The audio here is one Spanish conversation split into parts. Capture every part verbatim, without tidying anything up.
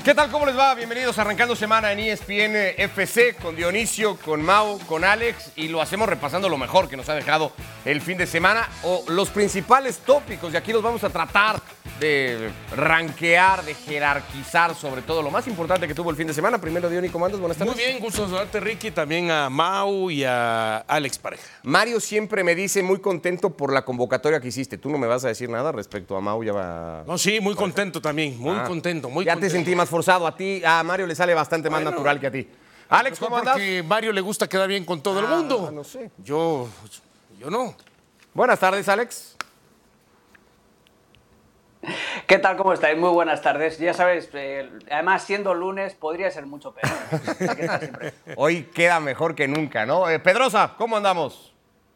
¿Qué tal? ¿Cómo les va? Bienvenidos arrancando semana en E S P N F C con Dionisio, con Mau, con Alex y lo hacemos repasando lo mejor que nos ha dejado el fin de semana o los principales tópicos y aquí los vamos a tratar de rankear, de jerarquizar sobre todo lo más importante que tuvo el fin de semana. Primero, Diony, ¿cómo andas? Buenas tardes. Muy bien, gusto saludarte, Ricky, también a Mau y a Alex Pareja. Mario siempre me dice muy contento por la convocatoria que hiciste. ¿Tú no me vas a decir nada respecto a Mau? Ya va... No, sí, muy contento también, muy ah, contento, muy ya contento. te sentí más forzado. A ti, a Mario le sale bastante más bueno, natural que a ti. Alex, ¿cómo andas? Porque a Mario le gusta quedar bien con todo ah, el mundo. No sé. Yo, yo no. Buenas tardes, Alex. ¿Qué tal? ¿Cómo estáis? Muy buenas tardes. Ya sabes, eh, además siendo lunes podría ser mucho peor. Hay que estar siempre. Hoy queda mejor que nunca, ¿no? Eh, Pedrosa, ¿cómo andamos?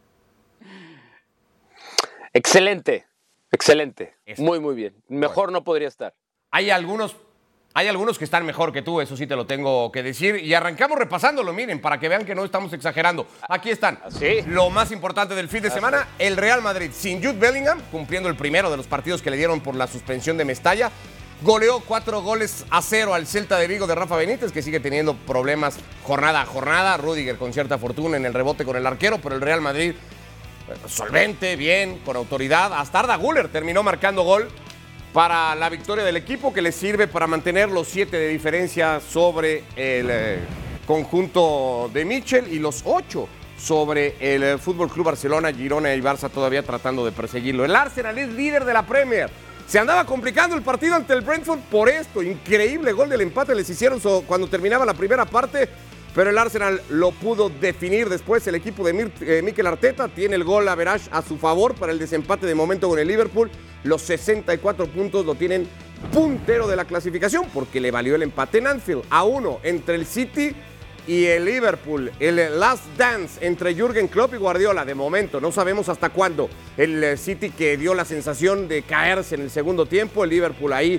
Excelente, excelente. Eso. Muy, muy bien. Mejor bueno. No podría estar. Hay algunos, hay algunos que están mejor que tú, eso sí te lo tengo que decir. Y arrancamos repasándolo, miren, para que vean que no estamos exagerando. Aquí están. ¿Sí? Lo más importante del fin de semana, el Real Madrid sin Jude Bellingham, cumpliendo el primero de los partidos que le dieron por la suspensión de Mestalla. Goleó cuatro goles a cero al Celta de Vigo de Rafa Benítez, que sigue teniendo problemas jornada a jornada. Rüdiger con cierta fortuna en el rebote con el arquero, pero el Real Madrid solvente, bien, con autoridad. Hasta Arda Güler terminó marcando gol para la victoria del equipo, que le sirve para mantener los siete de diferencia sobre el eh, conjunto de Michel y los ocho sobre el eh, Fútbol Club Barcelona, Girona y Barça todavía tratando de perseguirlo. El Arsenal es líder de la Premier. Se andaba complicando el partido ante el Brentford por esto. Increíble gol del empate les hicieron so, cuando terminaba la primera parte. Pero el Arsenal lo pudo definir después. El equipo de Mir, eh, Mikel Arteta tiene el gol average a su favor para el desempate de momento con el Liverpool. Los sesenta y cuatro puntos lo tienen puntero de la clasificación porque le valió el empate en Anfield a uno entre el City y el Liverpool. El last dance entre Jürgen Klopp y Guardiola. De momento, no sabemos hasta cuándo. El City que dio la sensación de caerse en el segundo tiempo. El Liverpool ahí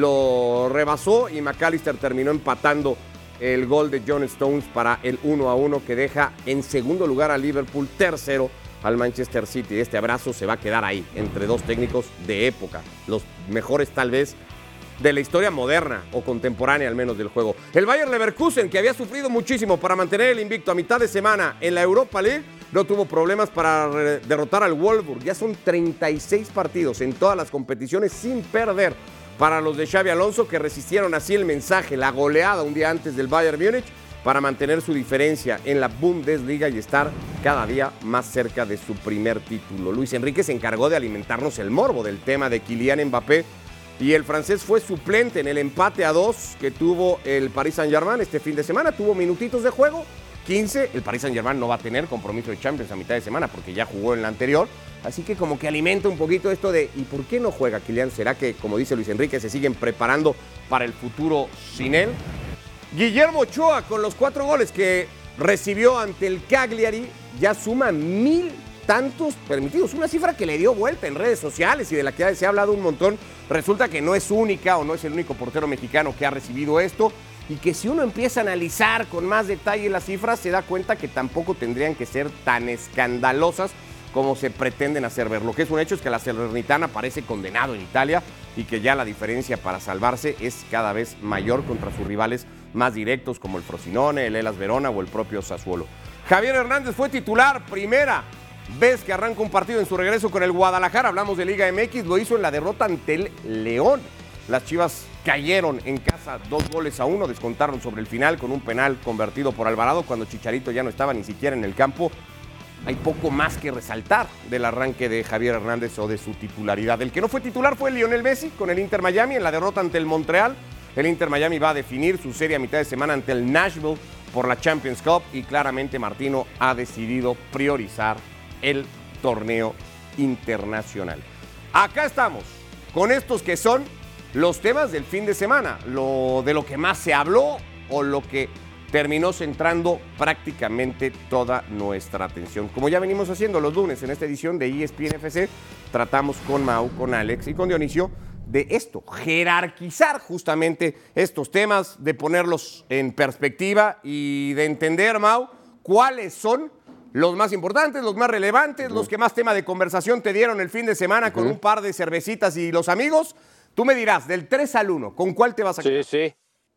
lo rebasó y McAllister terminó empatando el gol de John Stones para el uno a uno que deja en segundo lugar a Liverpool, tercero al Manchester City. Este abrazo se va a quedar ahí, entre dos técnicos de época, los mejores tal vez de la historia moderna o contemporánea al menos del juego. El Bayer Leverkusen, que había sufrido muchísimo para mantener el invicto a mitad de semana en la Europa League, no tuvo problemas para derrotar al Wolfsburg. Ya son treinta y seis partidos en todas las competiciones sin perder para los de Xabi Alonso, que resistieron así el mensaje, la goleada un día antes del Bayern Múnich, para mantener su diferencia en la Bundesliga y estar cada día más cerca de su primer título. Luis Enrique se encargó de alimentarnos el morbo del tema de Kylian Mbappé y el francés fue suplente en el empate a dos que tuvo el Paris Saint-Germain este fin de semana. Tuvo minutitos de juego, quince. El Paris Saint-Germain no va a tener compromiso de Champions a mitad de semana porque ya jugó en la anterior. Así que como que alimenta un poquito esto de ¿y por qué no juega Kylian? ¿Será que, como dice Luis Enrique, se siguen preparando para el futuro sin él? Guillermo Ochoa, con los cuatro goles que recibió ante el Cagliari, ya suma mil tantos permitidos. Una cifra que le dio vuelta en redes sociales y de la que se ha hablado un montón. Resulta que no es única o no es el único portero mexicano que ha recibido esto. Y que si uno empieza a analizar con más detalle las cifras, se da cuenta que tampoco tendrían que ser tan escandalosas como se pretenden hacer ver. Lo que es un hecho es que la Salernitana parece condenado en Italia y que ya la diferencia para salvarse es cada vez mayor contra sus rivales más directos como el Frosinone, el Hellas Verona o el propio Sassuolo. Javier Hernández fue titular, primera vez que arranca un partido en su regreso con el Guadalajara. Hablamos de Liga M X, lo hizo en la derrota ante el León. Las Chivas cayeron en casa dos goles a uno, descontaron sobre el final con un penal convertido por Alvarado cuando Chicharito ya no estaba ni siquiera en el campo. Hay poco más que resaltar del arranque de Javier Hernández o de su titularidad. El que no fue titular fue Lionel Messi con el Inter Miami en la derrota ante el Montreal. El Inter Miami va a definir su serie a mitad de semana ante el Nashville por la Champions Cup y claramente Martino ha decidido priorizar el torneo internacional. Acá estamos con estos que son los temas del fin de semana, lo de lo que más se habló o lo que terminó centrando prácticamente toda nuestra atención. Como ya venimos haciendo los lunes en esta edición de E S P N F C, tratamos con Mau, con Alex y con Dionisio de esto, jerarquizar justamente estos temas, de ponerlos en perspectiva y de entender, Mau, cuáles son los más importantes, los más relevantes, uh-huh. los que más tema de conversación te dieron el fin de semana uh-huh. con un par de cervecitas y los amigos. Tú me dirás, del tres al uno, ¿con cuál te vas a quedar? Sí, sí.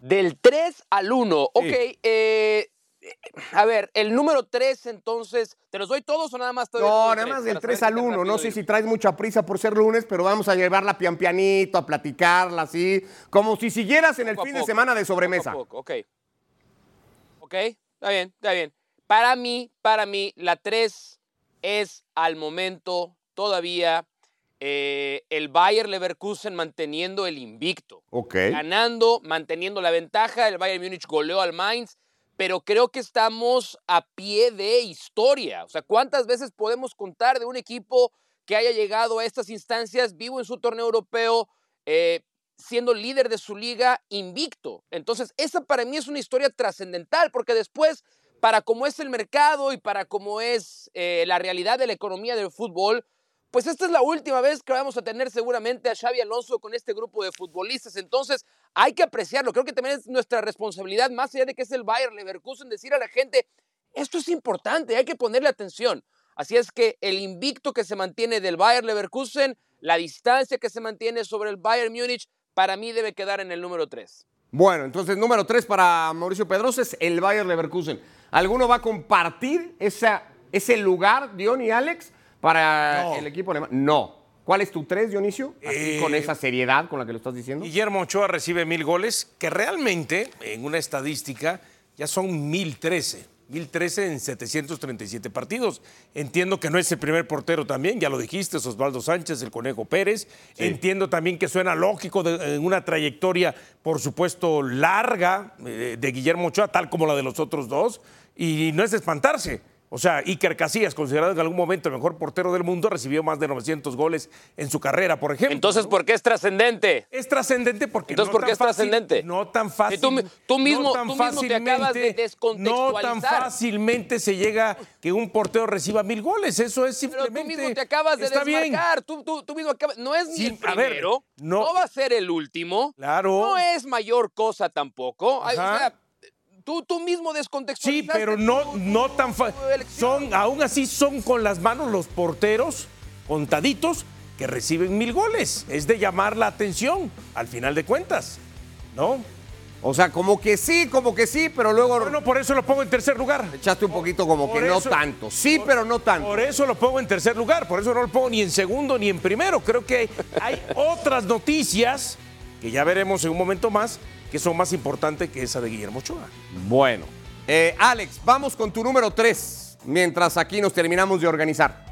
Del tres al uno. Sí. Ok, eh, a ver, el número tres entonces, ¿te los doy todos o nada más te doy el No, número nada tres, más del para tres saber al qué tan uno. No rápido sé ir? si traes mucha prisa por ser lunes, pero vamos a llevarla pian pianito, a platicarla así, como si siguieras en el Poco a fin de poco, semana de sobremesa. Poco a poco, ok. Ok, está bien, está bien. Para mí, para mí, la tres es al momento todavía eh, el Bayer Leverkusen manteniendo el invicto. Ok. Ganando, manteniendo la ventaja. El Bayern Múnich goleó al Mainz, pero creo que estamos a pie de historia. O sea, ¿cuántas veces podemos contar de un equipo que haya llegado a estas instancias vivo en su torneo europeo, eh, siendo líder de su liga invicto? Entonces, esa para mí es una historia trascendental, porque después, para cómo es el mercado y para cómo es eh, la realidad de la economía del fútbol, pues esta es la última vez que vamos a tener seguramente a Xabi Alonso con este grupo de futbolistas. Entonces, hay que apreciarlo. Creo que también es nuestra responsabilidad, más allá de que es el Bayer Leverkusen, decir a la gente, esto es importante, hay que ponerle atención. Así es que el invicto que se mantiene del Bayer Leverkusen, la distancia que se mantiene sobre el Bayern Múnich, para mí debe quedar en el número tres. Bueno, entonces número tres para Mauricio Pedrosa es el Bayer Leverkusen. ¿Alguno va a compartir esa, ese lugar, Dion y Alex, para No. el equipo alemán? No. ¿Cuál es tu tres, Dionisio? Así Eh, con esa seriedad con la que lo estás diciendo. Guillermo Ochoa recibe mil goles, que realmente, en una estadística, ya son mil trece. mil trece en setecientos treinta y siete partidos. Entiendo que no es el primer portero también, ya lo dijiste, es Osvaldo Sánchez, el Conejo Pérez. Sí. Entiendo también que suena lógico de, en una trayectoria, por supuesto, larga eh, de Guillermo Ochoa, tal como la de los otros dos, y no es de espantarse. O sea, Iker Casillas, considerado en algún momento el mejor portero del mundo, recibió más de novecientos goles en su carrera, por ejemplo. Entonces, ¿por qué es trascendente? Es trascendente porque Entonces, no ¿por qué tan es trascendente? No tan fácil. Si tú, tú mismo, no tan tú mismo te acabas de descontextualizar. No tan fácilmente se llega que un portero reciba mil goles. Eso es simplemente. Pero tú mismo te acabas de está desmarcar. Tú, tú, tú mismo acabas, no es ni Sí, el a ver, primero. no. no va a ser el último. Claro. No es mayor cosa tampoco. Ay, o Ajá. sea, Tú, tú mismo Sí, descontextualizaste. pero no, tu- no tu- tan tu fácil. elección. Son, aún así son con las manos los porteros contaditos que reciben mil goles. Es de llamar la atención, al final de cuentas, ¿no? O sea, como que sí, como que sí, pero luego Bueno, por eso lo pongo en tercer lugar. echaste un poquito como Por que no eso- tanto. Sí, por- pero no tanto. Por eso lo pongo en tercer lugar, por eso no lo pongo ni en segundo ni en primero. Creo que hay otras noticias que ya veremos en un momento más que son más importantes que esa de Guillermo Ochoa. Bueno. Eh, Alex, vamos con tu número tres, mientras aquí nos terminamos de organizar.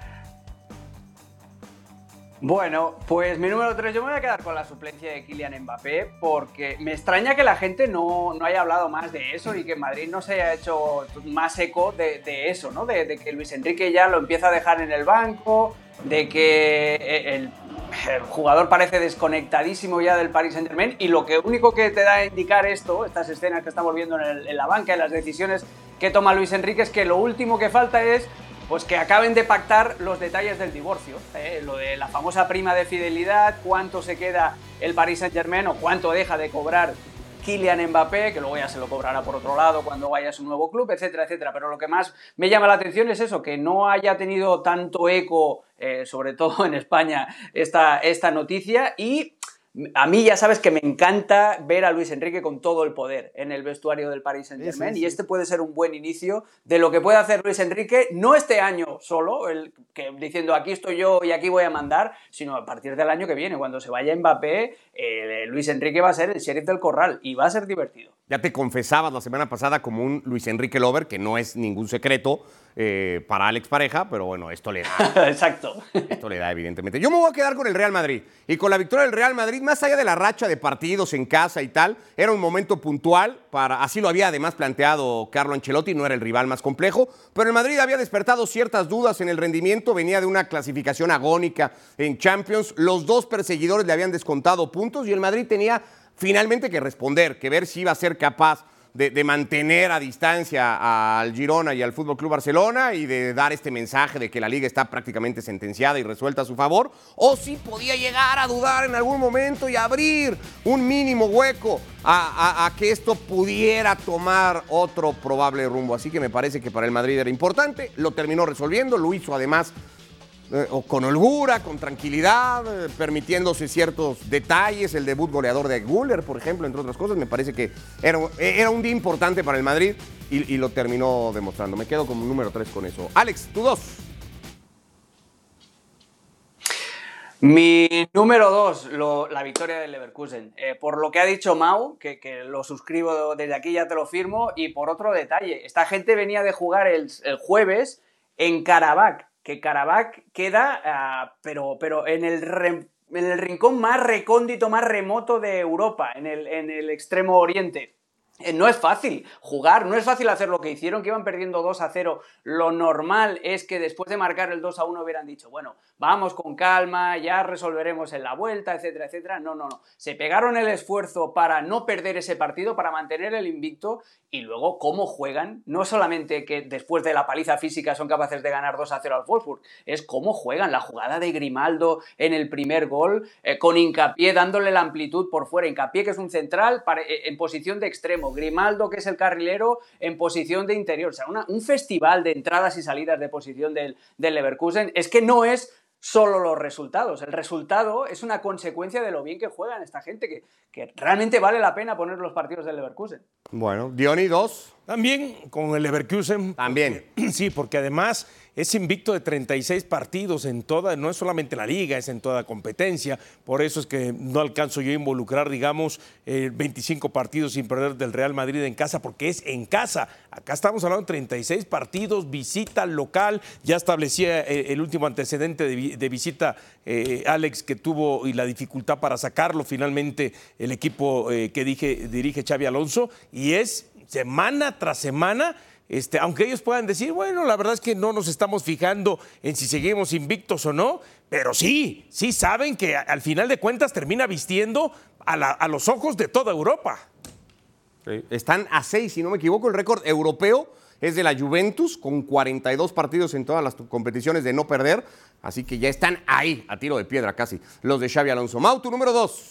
Bueno, pues mi número tres, yo me voy a quedar con la suplencia de Kylian Mbappé porque me extraña que la gente no, no haya hablado más de eso y que Madrid no se haya hecho más eco de, de eso, ¿no? De, de que Luis Enrique ya lo empieza a dejar en el banco, de que el, el jugador parece desconectadísimo ya del Paris Saint-Germain y lo que único que te da a indicar esto, estas escenas que estamos viendo en, el, en la banca, en las decisiones que toma Luis Enrique, es que lo último que falta es pues que acaben de pactar los detalles del divorcio, ¿eh? Lo de la famosa prima de fidelidad, cuánto se queda el Paris Saint-Germain o cuánto deja de cobrar Kylian Mbappé, que luego ya se lo cobrará por otro lado cuando vaya a su nuevo club, etcétera, etcétera. Pero lo que más me llama la atención es eso, que no haya tenido tanto eco, eh, sobre todo en España, esta, esta noticia. Y a mí ya sabes que me encanta ver a Luis Enrique con todo el poder en el vestuario del Paris Saint-Germain, sí, sí, sí. Y este puede ser un buen inicio de lo que puede hacer Luis Enrique, no este año solo, el, que, diciendo aquí estoy yo y aquí voy a mandar, sino a partir del año que viene, cuando se vaya Mbappé, eh, Luis Enrique va a ser el sheriff del corral y va a ser divertido. Ya te confesabas la semana pasada como un Luis Enrique lover, que no es ningún secreto eh, para Alex Pareja, pero bueno, esto le da. Exacto. Esto le da, evidentemente. Yo me voy a quedar con el Real Madrid. Y con la victoria del Real Madrid, más allá de la racha de partidos en casa y tal, era un momento puntual, para, así lo había además planteado Carlo Ancelotti, no era el rival más complejo, pero el Madrid había despertado ciertas dudas en el rendimiento, venía de una clasificación agónica en Champions, los dos perseguidores le habían descontado puntos y el Madrid tenía finalmente que responder, que ver si iba a ser capaz de, de mantener a distancia al Girona y al Fútbol Club Barcelona y de dar este mensaje de que la liga está prácticamente sentenciada y resuelta a su favor, o si podía llegar a dudar en algún momento y abrir un mínimo hueco a, a, a que esto pudiera tomar otro probable rumbo. Así que me parece que para el Madrid era importante, lo terminó resolviendo, lo hizo además eh, o con holgura, con tranquilidad, eh, permitiéndose ciertos detalles, el debut goleador de Güler, por ejemplo, entre otras cosas. Me parece que era, era un día importante para el Madrid y, y lo terminó demostrando. Me quedo como número tres con eso. Alex, tú dos. Mi número dos, lo, la victoria del Leverkusen. Eh, por lo que ha dicho Mau, que, que lo suscribo desde aquí, ya te lo firmo, y por otro detalle, esta gente venía de jugar el, el jueves en Karabakh, que Karabakh queda, uh, pero, pero en, el re, en el rincón más recóndito, más remoto de Europa, en el, en el extremo oriente. No es fácil jugar, no es fácil hacer lo que hicieron, que iban perdiendo dos a cero. Lo normal es que después de marcar el dos a uno hubieran dicho, bueno, vamos con calma, ya resolveremos en la vuelta, etcétera, etcétera. No, no, no. Se pegaron el esfuerzo para no perder ese partido, para mantener el invicto, y luego cómo juegan. No solamente que después de la paliza física son capaces de ganar dos a cero al Wolfsburg, es cómo juegan. La jugada de Grimaldo en el primer gol, eh, con Hincapié dándole la amplitud por fuera. Hincapié, que es un central para, eh, en posición de extremo. Grimaldo, que es el carrilero, en posición de interior. O sea, una, un festival de entradas y salidas de posición del, del Leverkusen. Es que no es solo los resultados. El resultado es una consecuencia de lo bien que juegan esta gente, que, que realmente vale la pena poner los partidos del Leverkusen. Bueno, Diony, dos. También con el Leverkusen. También. Porque, sí, porque además es invicto de treinta y seis partidos en toda, no es solamente en la liga, es en toda competencia. Por eso es que no alcanzo yo a involucrar, digamos, eh, veinticinco partidos sin perder del Real Madrid en casa, porque es en casa. Acá estamos hablando de treinta y seis partidos, visita local. Ya establecía eh, el último antecedente de, de visita, eh, Alex, que tuvo y la dificultad para sacarlo finalmente el equipo eh, que dije, dirige Xabi Alonso, y es semana tras semana. Este, aunque ellos puedan decir, bueno, la verdad es que no nos estamos fijando en si seguimos invictos o no, pero sí, sí saben que al final de cuentas termina vistiendo a, la, a los ojos de toda Europa. Sí. Están a seis, si no me equivoco, el récord europeo es de la Juventus, con cuarenta y dos partidos en todas las competiciones de no perder, así que ya están ahí, a tiro de piedra casi, los de Xabi Alonso. Mau, tu número dos.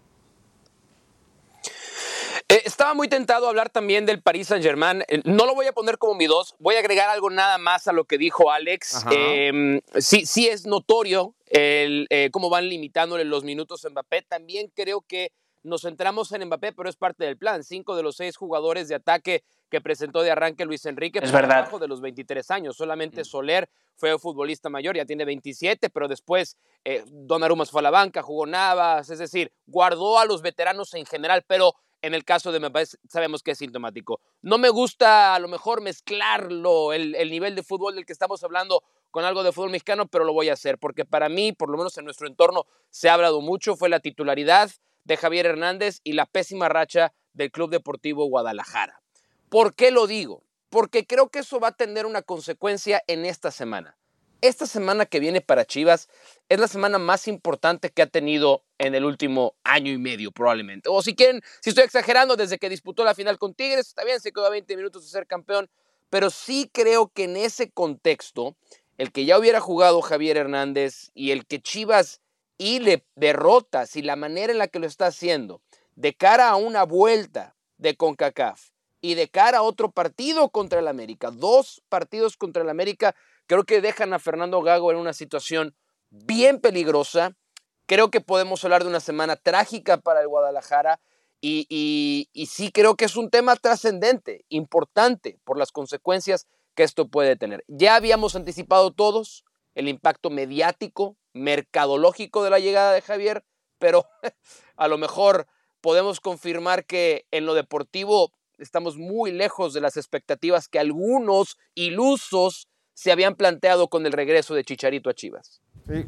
Eh, estaba muy tentado a hablar también del Paris Saint-Germain. Eh, no lo voy a poner como mi dos. Voy a agregar algo nada más a lo que dijo Alex. Eh, sí, sí es notorio el, eh, cómo van limitándole los minutos a Mbappé. También creo que nos centramos en Mbappé, pero es parte del plan. Cinco de los seis jugadores de ataque que presentó de arranque Luis Enrique es por verdad. Debajo de los veintitrés años. Solamente Soler fue futbolista mayor, ya tiene veintisiete, pero después eh, Donnarumma fue a la banca, jugó Navas, es decir, guardó a los veteranos en general, pero en el caso de Mbappé sabemos que es sintomático. No me gusta a lo mejor mezclarlo, el, el nivel de fútbol del que estamos hablando con algo de fútbol mexicano, pero lo voy a hacer, porque para mí, por lo menos en nuestro entorno, se ha hablado mucho, fue la titularidad de Javier Hernández y la pésima racha del Club Deportivo Guadalajara. ¿Por qué lo digo? Porque creo que eso va a tener una consecuencia en esta semana. Esta semana que viene para Chivas es la semana más importante que ha tenido en el último año y medio, probablemente. O si quieren, si estoy exagerando, desde que disputó la final con Tigres, está bien, se quedó a veinte minutos de ser campeón, pero sí creo que en ese contexto, el que ya hubiera jugado Javier Hernández y el que Chivas y le derrotas y la manera en la que lo está haciendo, de cara a una vuelta de CONCACAF y de cara a otro partido contra el América, dos partidos contra el América, creo que dejan a Fernando Gago en una situación bien peligrosa. Creo que podemos hablar de una semana trágica para el Guadalajara y, y, y sí creo que es un tema trascendente, importante por las consecuencias que esto puede tener. Ya habíamos anticipado todos el impacto mediático, mercadológico de la llegada de Javier, pero a lo mejor podemos confirmar que en lo deportivo estamos muy lejos de las expectativas que algunos ilusos se habían planteado con el regreso de Chicharito a Chivas.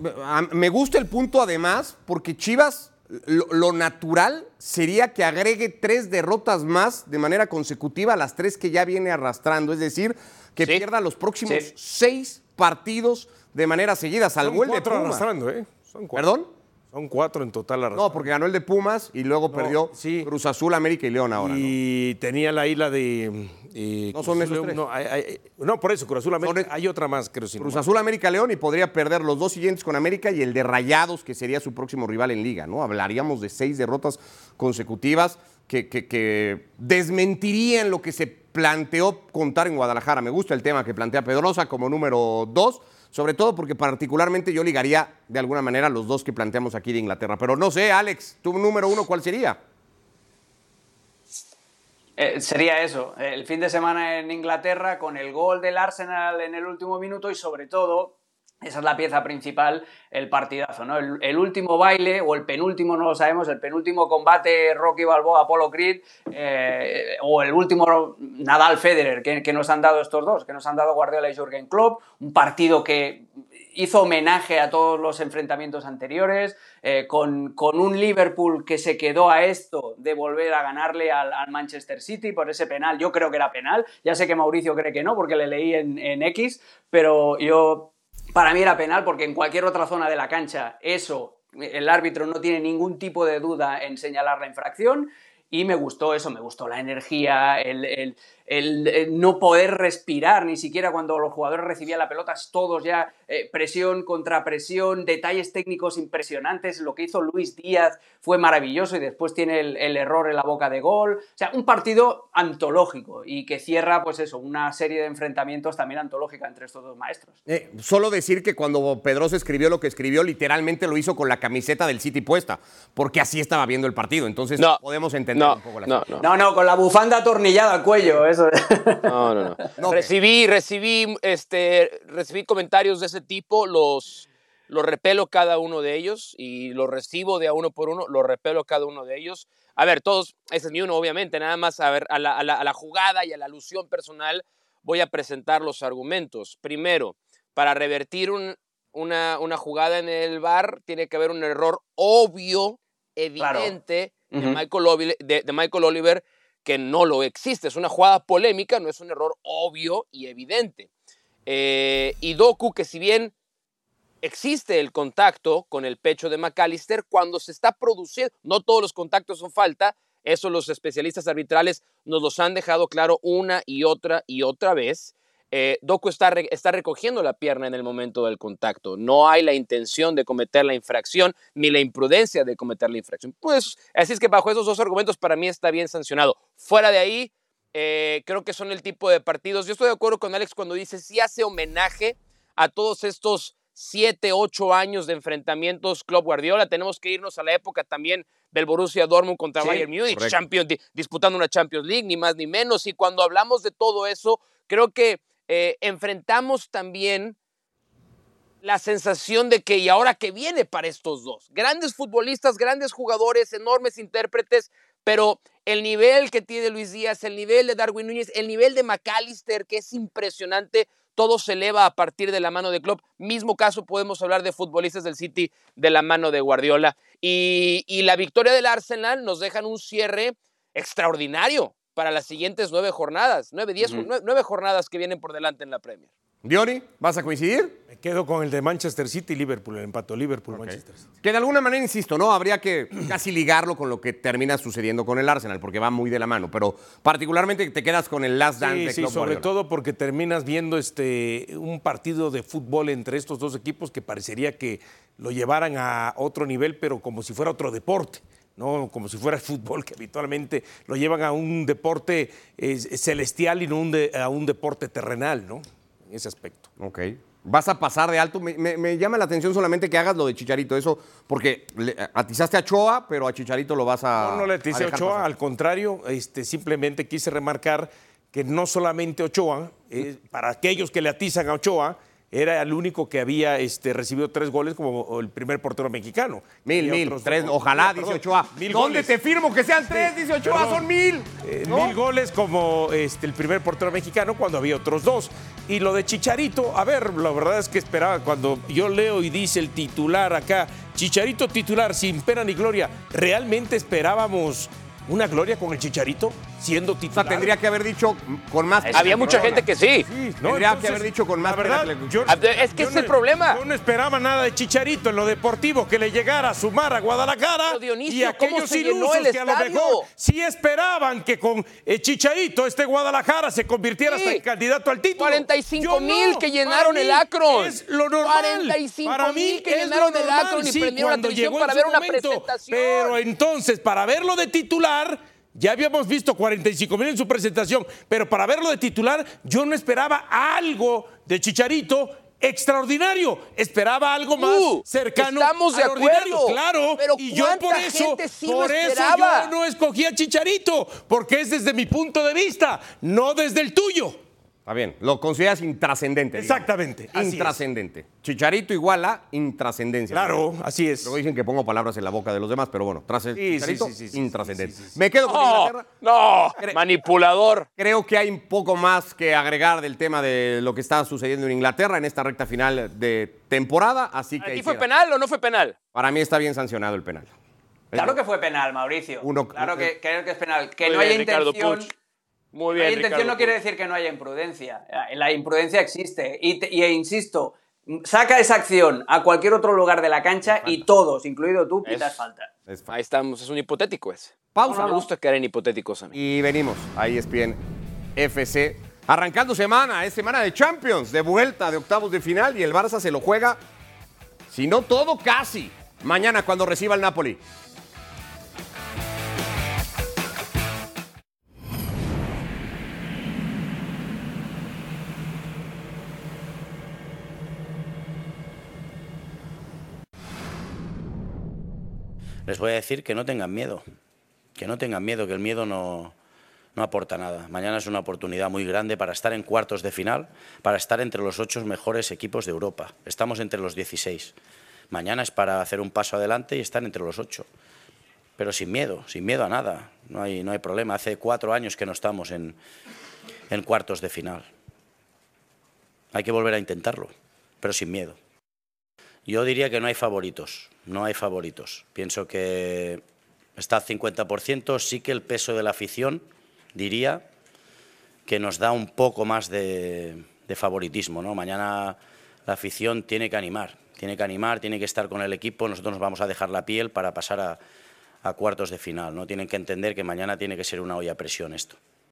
Me gusta el punto además porque Chivas, lo, lo natural sería que agregue tres derrotas más de manera consecutiva a las tres que ya viene arrastrando, es decir, que sí. pierda los próximos sí. seis partidos de manera seguida, salvo el de Pumas. Arrastrando, ¿eh? Son cuatro. ¿Perdón? Son cuatro en total arrastrando. No, porque ganó el de Pumas y luego no, perdió sí. Cruz Azul, América y León ahora. Y ¿no? tenía la isla de... Eh, no son esos León, tres. No, hay, hay, no, por eso, Cruz Azul, América. Es, hay otra más, creo. Cruz Azul, América, León y podría perder los dos siguientes con América y el de Rayados, que sería su próximo rival en Liga, ¿no? Hablaríamos de seis derrotas consecutivas que, que, que desmentirían lo que se planteó contar en Guadalajara. Me gusta el tema que plantea Pedrosa como número dos. sobre todo porque particularmente yo ligaría de alguna manera los dos que planteamos aquí de Inglaterra. Pero no sé, Alex, tu número uno, ¿cuál sería? Eh, sería eso, el fin de semana en Inglaterra con el gol del Arsenal en el último minuto y sobre todo, esa es la pieza principal, el partidazo, ¿no? El, el último baile o el penúltimo, no lo sabemos, el penúltimo combate Rocky Balboa-Apollo Creed eh, o el último Nadal-Federer que, que nos han dado estos dos, que nos han dado Guardiola y Jürgen Klopp, un partido que hizo homenaje a todos los enfrentamientos anteriores, eh, con, con un Liverpool que se quedó a esto de volver a ganarle al, al Manchester City por ese penal. Yo creo que era penal, ya sé que Mauricio cree que no porque le leí en, en X, pero yo, para mí era penal porque en cualquier otra zona de la cancha eso, el árbitro no tiene ningún tipo de duda en señalar la infracción. Y me gustó eso, me gustó la energía, el, el, el, el no poder respirar ni siquiera cuando los jugadores recibían la pelota, todos ya eh, presión contra presión, detalles técnicos impresionantes. Lo que hizo Luis Díaz fue maravilloso y después tiene el, el error en la boca de gol. O sea, un partido antológico y que cierra, pues eso, una serie de enfrentamientos también antológica entre estos dos maestros. Eh, solo decir que cuando Pedroso escribió lo que escribió, literalmente lo hizo con la camiseta del City puesta, porque así estaba viendo el partido. Entonces no, podemos entender no, un poco la no, no. no, no, con la bufanda atornillada al cuello, eso. No, no, no. no recibí, recibí, este, recibí comentarios de ese tipo, los, los repelo cada uno de ellos y los recibo de a uno por uno, los repelo cada uno de ellos. A ver, todos, ese es mi uno, obviamente, nada más a ver, a la, a la, a la jugada y a la alusión personal voy a presentar los argumentos. Primero, para revertir un, una, una jugada en el V A R tiene que haber un error obvio, evidente, claro. de, uh-huh. Michael Oliver, de, de Michael Oliver, que no lo existe. Es una jugada polémica, no es un error obvio y evidente. Eh, y Doku, que si bien existe el contacto con el pecho de McAllister, cuando se está produciendo, no todos los contactos son falta, eso los especialistas arbitrales nos los han dejado claro una y otra y otra vez. Eh, Doku está, re, está recogiendo la pierna en el momento del contacto. No hay la intención de cometer la infracción ni la imprudencia de cometer la infracción. Pues, así es que bajo esos dos argumentos para mí está bien sancionado. Fuera de ahí, eh, creo que son el tipo de partidos. Yo estoy de acuerdo con Alex cuando dice si hace homenaje a todos estos siete, ocho años de enfrentamientos Klopp Guardiola. Tenemos que irnos a la época también del Borussia Dortmund contra sí, Bayern Múnich, Champions, disputando una Champions League, ni más ni menos. Y cuando hablamos de todo eso, creo que Eh, enfrentamos también la sensación de que, ¿y ahora qué viene para estos dos? Grandes futbolistas, grandes jugadores, enormes intérpretes, pero el nivel que tiene Luis Díaz, el nivel de Darwin Núñez, el nivel de McAllister, que es impresionante, todo se eleva a partir de la mano de Klopp. Mismo caso podemos hablar de futbolistas del City de la mano de Guardiola. Y, y la victoria del Arsenal nos deja un cierre extraordinario para las siguientes nueve jornadas, nueve, diez, uh-huh. nueve, nueve jornadas que vienen por delante en la Premier. Diony, ¿vas a coincidir? Me quedo con el de Manchester City y Liverpool, el empate Liverpool-Manchester okay. City. Que de alguna manera, insisto, ¿no? Habría que casi ligarlo con lo que termina sucediendo con el Arsenal, porque va muy de la mano, pero particularmente te quedas con el last dance sí, de sí, Klopp sobre Guardiola. todo porque terminas viendo este, un partido de fútbol entre estos dos equipos que parecería que lo llevaran a otro nivel, pero como si fuera otro deporte. No, como si fuera el fútbol, que habitualmente lo llevan a un deporte eh, celestial y no un de, a un deporte terrenal, ¿no? En ese aspecto. Ok. ¿Vas a pasar de alto? Me, me, me llama la atención solamente que hagas lo de Chicharito, eso, porque le, atizaste a Ochoa, pero a Chicharito lo vas a No, no le aticé a Ochoa, pasar. Al contrario, este, simplemente quise remarcar que no solamente Ochoa, eh, para aquellos que le atizan a Ochoa, era el único que había este, recibido tres goles como el primer portero mexicano. Mil, mil, tres, dos, ojalá, dice Ochoa. Mil ¿Dónde goles? Te firmo que sean tres? Sí, dice Ochoa, perdón, son mil. Eh, ¿no? Mil goles como este, el primer portero mexicano cuando había otros dos. Y lo de Chicharito, a ver, la verdad es que esperaba, cuando yo leo y dice el titular acá, Chicharito titular sin pena ni gloria, ¿realmente esperábamos una gloria con el Chicharito siendo titular? O sea, tendría que haber dicho con más... Había mucha gente que sí. sí ¿no? Tendría Entonces, que haber dicho con más... La verdad, yo, es que yo es no, el problema. Yo no esperaba nada de Chicharito en lo deportivo, que le llegara a sumar a Guadalajara. Dionisio, y aquellos ilusos que a lo mejor sí esperaban que con eh, Chicharito este Guadalajara se convirtiera sí. hasta en candidato al título. cuarenta y cinco mil no, que llenaron el Akron. Es lo normal. cuarenta y cinco para mí mil que llenaron el Akron y sí, prendieron la televisión para ver una momento, presentación. Pero entonces, para verlo de titular... Ya habíamos visto cuarenta y cinco mil en su presentación, pero para verlo de titular, yo no esperaba algo de Chicharito extraordinario. Esperaba algo más Uh, cercano estamos de al ordinario. acuerdo. Claro, Pero y yo por ¿cuánta eso, gente sí por lo eso esperaba? yo no escogí a Chicharito, porque es desde mi punto de vista, no desde el tuyo. Está bien, lo consideras intrascendente. digamos. Exactamente, así es. Intrascendente. Chicharito igual a intrascendencia. Claro, así es. Luego dicen que pongo palabras en la boca de los demás, pero bueno, tras el Sí, Chicharito, sí, sí, sí, intrascendente. sí, sí, sí. Me quedo con No, Inglaterra. no, Cre- manipulador. Creo que hay un poco más que agregar del tema de lo que está sucediendo en Inglaterra en esta recta final de temporada, así que ¿Para ahí ti fue queda. penal o no fue penal? Para mí está bien sancionado el penal. Claro que fue penal, Mauricio. Uno- claro que creo que es penal. Que Muy no bien, haya Ricardo intención. Puig. Muy No bien, hay intención Ricardo no quiere Puig. decir que no haya imprudencia. La imprudencia existe. Y, te- y e insisto, saca esa acción a cualquier otro lugar de la cancha y todos, incluido tú, pitas Es- falta. Es fa- Ahí estamos, es un hipotético ese. Pausa. Me gusta caer en hipotéticos a mí. Y venimos a E S P N F C. Arrancando semana, es semana de Champions, de vuelta de octavos de final y el Barça se lo juega, si no todo, casi. Mañana cuando reciba el Napoli. Les voy a decir que no tengan miedo, que no tengan miedo, que el miedo no, no aporta nada. Mañana es una oportunidad muy grande para estar en cuartos de final, para estar entre los ocho mejores equipos de Europa. Estamos entre los dieciséis. Mañana es para hacer un paso adelante y estar entre los ocho. Pero sin miedo, sin miedo a nada. No hay, no hay problema. Hace cuatro años que no estamos en, en cuartos de final. Hay que volver a intentarlo, pero sin miedo. Yo diría que no hay favoritos, no hay favoritos. Pienso que está al cincuenta por ciento, sí que el peso de la afición, diría, que nos da un poco más de, de favoritismo, ¿no? Mañana la afición tiene que animar, tiene que animar, tiene que estar con el equipo, nosotros nos vamos a dejar la piel para pasar a, a cuartos de final, ¿no? Tienen que entender que mañana tiene que ser una olla a presión esto.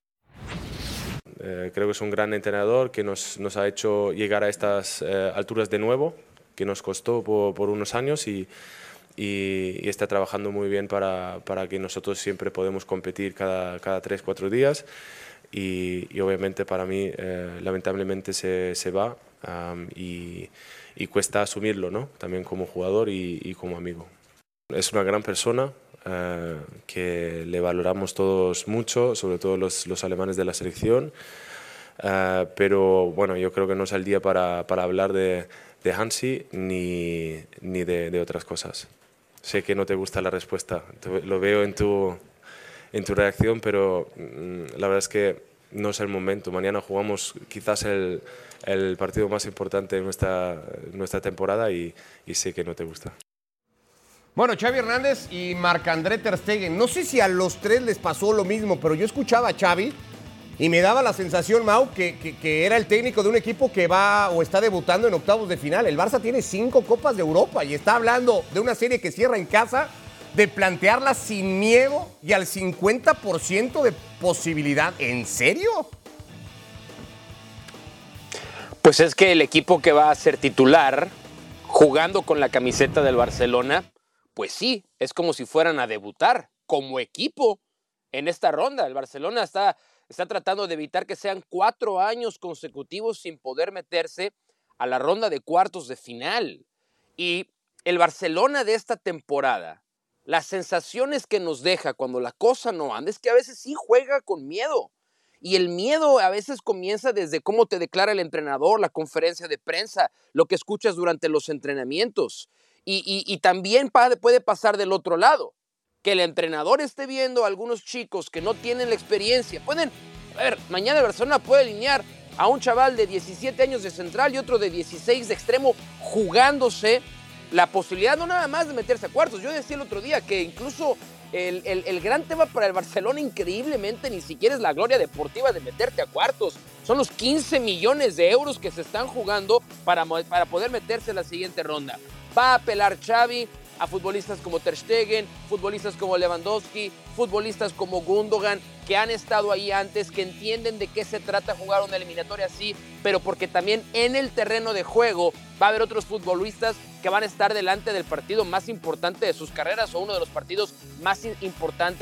Eh, creo que es un gran entrenador que nos, nos ha hecho llegar a estas eh, alturas de nuevo, que nos costó por, por unos años y, y, y está trabajando muy bien para, para que nosotros siempre podemos competir cada, cada tres, cuatro días y, y obviamente para mí eh, lamentablemente se, se va um, y, y cuesta asumirlo, ¿no? También como jugador y, y como amigo. Es una gran persona eh, que le valoramos todos mucho, sobre todo los, los alemanes de la selección, eh, pero bueno, yo creo que no es el día para, para hablar de de Hansi ni, ni de, de otras cosas. Sé que no te gusta la respuesta, te, lo veo en tu, en tu reacción, pero mmm, la verdad es que no es el momento. Mañana jugamos quizás el, el partido más importante de nuestra, nuestra temporada y, y sé que no te gusta. Bueno, Xavi Hernández y Marc-André Ter Stegen. No sé si a los tres les pasó lo mismo, pero yo escuchaba a Xavi y me daba la sensación, Mau, que, que, que era el técnico de un equipo que va o está debutando en octavos de final. El Barça tiene cinco Copas de Europa y está hablando de una serie que cierra en casa, de plantearla sin miedo y al cincuenta por ciento de posibilidad. ¿En serio? Pues es que el equipo que va a ser titular, jugando con la camiseta del Barcelona, pues sí, es como si fueran a debutar como equipo en esta ronda. El Barcelona está... Está tratando de evitar que sean cuatro años consecutivos sin poder meterse a la ronda de cuartos de final. Y el Barcelona de esta temporada, las sensaciones que nos deja cuando la cosa no anda, es que a veces sí juega con miedo. Y el miedo a veces comienza desde cómo te declara el entrenador, la conferencia de prensa, lo que escuchas durante los entrenamientos. Y, y, y también puede pasar del otro lado. Que el entrenador esté viendo a algunos chicos que no tienen la experiencia. Pueden, a ver, mañana el Barcelona puede alinear a un chaval de diecisiete años de central y otro de dieciséis de extremo, jugándose la posibilidad no nada más de meterse a cuartos. Yo decía el otro día que incluso el, el, el gran tema para el Barcelona increíblemente ni siquiera es la gloria deportiva de meterte a cuartos. Son los quince millones de euros que se están jugando para, para poder meterse a la siguiente ronda. Va a apelar Xavi a futbolistas como Ter Stegen, futbolistas como Lewandowski, futbolistas como Gundogan, que han estado ahí antes, que entienden de qué se trata jugar una eliminatoria así, pero porque también en el terreno de juego va a haber otros futbolistas que van a estar delante del partido más importante de sus carreras o uno de los partidos más importantes